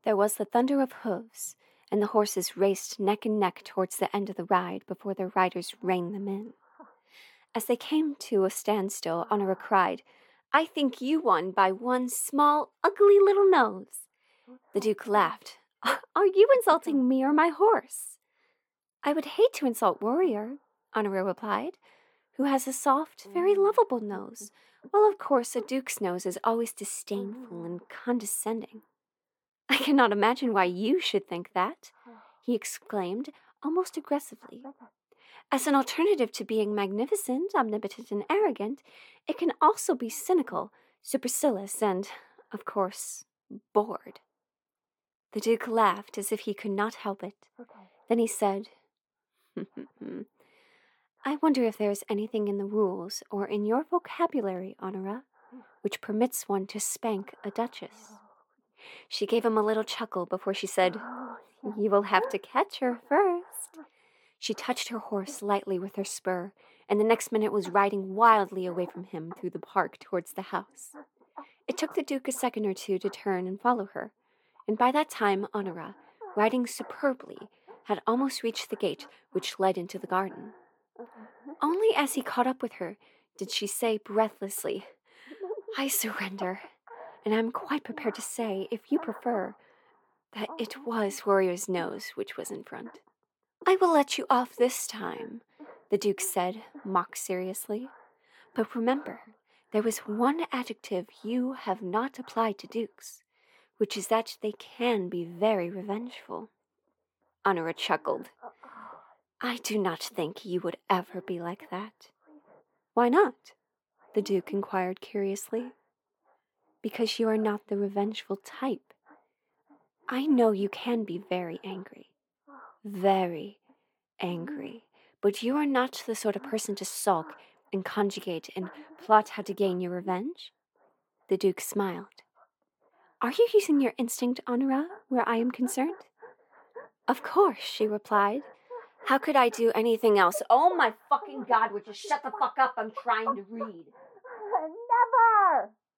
There was the thunder of hooves, and the horses raced neck and neck towards the end of the ride before their riders reined them in. As they came to a standstill, Honora cried, "I think you won by one small, ugly little nose." The Duke laughed. "Are you insulting me or my horse?" "I would hate to insult Warrior," Honora replied, "who has a soft, very lovable nose, while of course a duke's nose is always disdainful and condescending." "I cannot imagine why you should think that," he exclaimed, almost aggressively. "As an alternative to being magnificent, omnipotent, and arrogant, it can also be cynical, supercilious, and, of course, bored." The Duke laughed as if he could not help it. Then he said, "I wonder if there is anything in the rules or in your vocabulary, Honora, which permits one to spank a duchess." She gave him a little chuckle before she said, "You will have to catch her first." She touched her horse lightly with her spur, and the next minute was riding wildly away from him through the park towards the house. It took the Duke a second or two to turn and follow her, and by that time Honora, riding superbly, had almost reached the gate which led into the garden. Only as he caught up with her did she say breathlessly, "I surrender, and I'm quite prepared to say, if you prefer, that it was Warrior's nose which was in front." "I will let you off this time," the Duke said, mock seriously. "But remember, there is one adjective you have not applied to dukes, which is that they can be very revengeful." Honora chuckled. "I do not think you would ever be like that." "Why not?" the Duke inquired curiously. "Because you are not the revengeful type. I know you can be very angry, but you are not the sort of person to sulk and conjugate and plot how to gain your revenge." The Duke smiled. "Are you using your instinct, Honora, where I am concerned?" "Of course," she replied. "How could I do anything else?" "Oh my fucking God, would you shut the fuck up? I'm trying to read." Never!